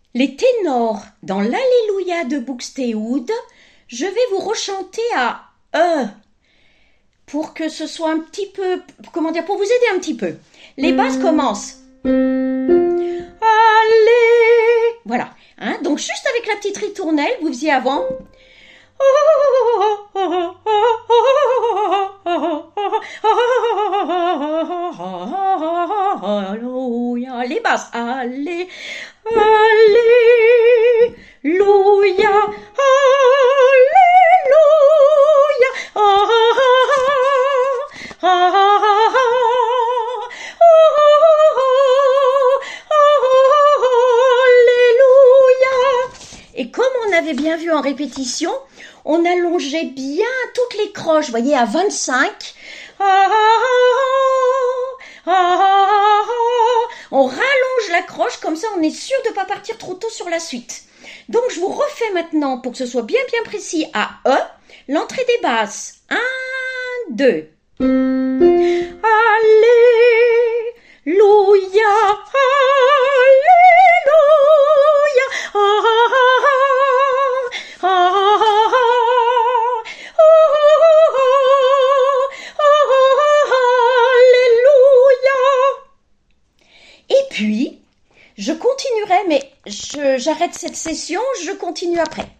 Les ténors dans l'Alléluia de Buxtehude, je vais vous rechanter à E pour que ce soit un petit peu, comment dire, pour vous aider un petit peu. Les basses commencent. Allez. Voilà. Hein, donc juste avec la petite ritournelle, vous faisiez avant. Les basses. Allez. Alléluia, Alléluia, Alléluia. Et comme on avait bien vu en répétition, on allongeait bien toutes les croches, vous voyez, à 25. On rallonge la croche, comme ça on est sûr de ne pas partir trop tôt sur la suite. Donc je vous refais maintenant, pour que ce soit bien précis, à E, l'entrée des basses. 1, 2. Alléluia, puis, je continuerai, mais j'arrête cette session, je continue après.